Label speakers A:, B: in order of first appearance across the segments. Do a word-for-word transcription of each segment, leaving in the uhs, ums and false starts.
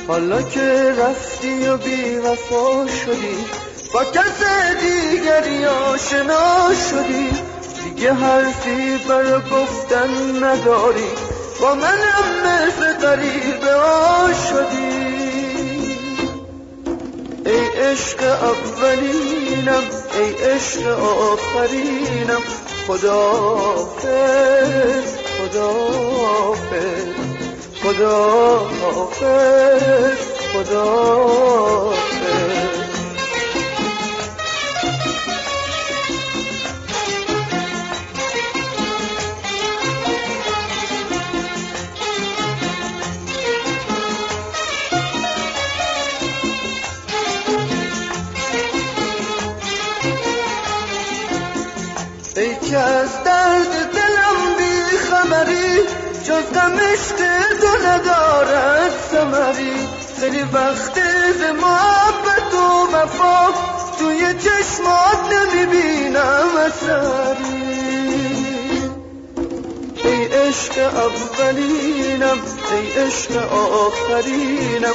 A: حالا که رفتی و بی وفا شدی، با کس دیگری آشنا شدی، دیگه حرفی برا گفتن نداری، با منم مثل غریبه ها شدی. ای عشق اولینم، ای عشق آخرینم، خداحافظ خداحافظ خداحافظ خداحافظ. ای که از درد دلم بی خبری، جز غم عشق تو ندارد ثمری. خیلی وقت ز محبت و وفا توی چشمات نمیبینم اثری. ای عشق اولینم، ای عشق آخرینم،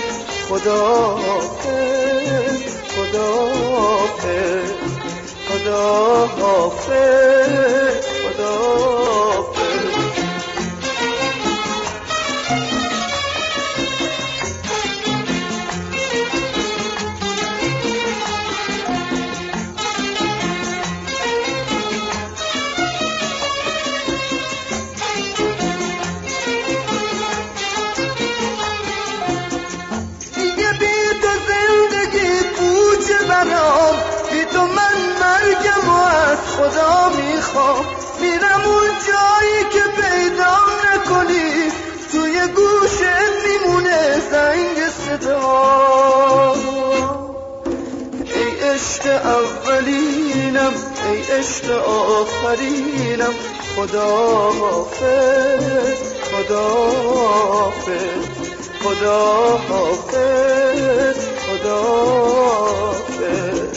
A: خداحافظ خداحافظ خداحافظ خداحافظ. دیگه بی تو زندگی پوچه برام، بی تو من مرگم و از خدا میخوام. میرم اون جایی که پیدام نکنی، توی گوشت میمونه زنگ صدا. ای عشق اولینم، ای عشق آخرینم، خداحافظ خداحافظ خداحافظ خداحافظ.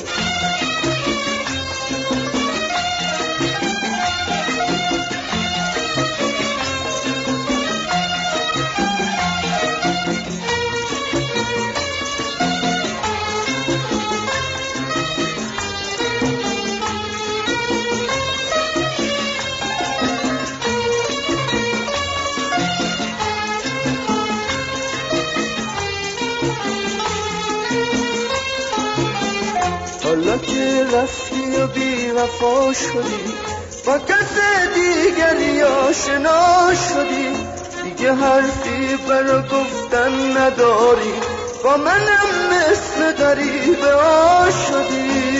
A: حالا که رفتی و بی وفا شدی، با کس دیگری آشنا شدی، دیگه حرفی برا گفتن نداری، با منم مثل غریبه ها شدی.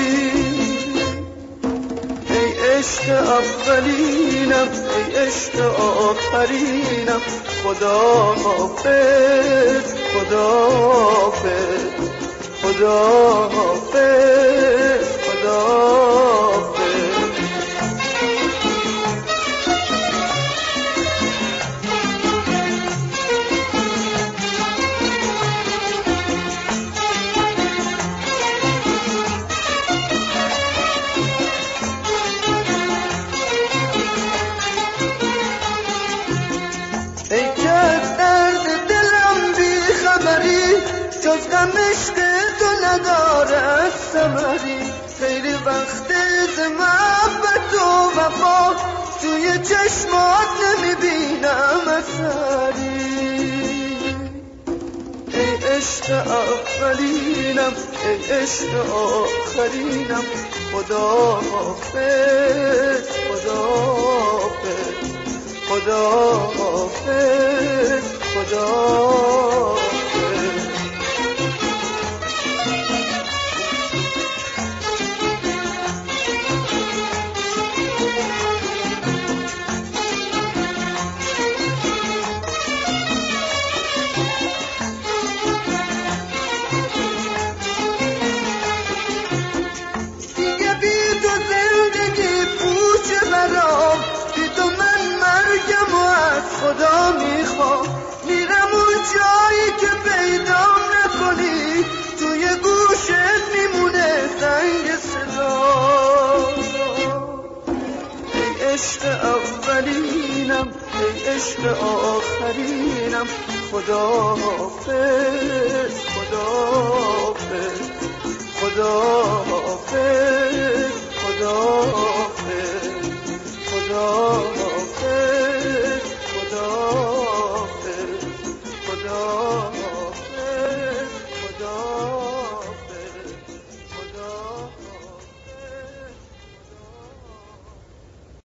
A: ای عشق اولینم، ای عشق آخرینم، خداحافظ خداحافظ خداحافظ خداحافظ. ای که از درد دلم بی خبری، جز غم عشق تو ندارد ثمری. خیلی وقت ز محبت و وفا توی چشمات نمیبینم اثری. ای عشق اولینم، ای عشق آخرینم، خداحافظ خداحافظ خداحافظ خداحافظ. دیگه بی تو زندگی پوچه برام، بی تو من مرگم و از خدا میخوام. میرم اون جایی که پیدام نکنی، توی گوشت میمونه زنگ صدا. ای عشق اولینم، ای عشق آخرینم، خداحافظ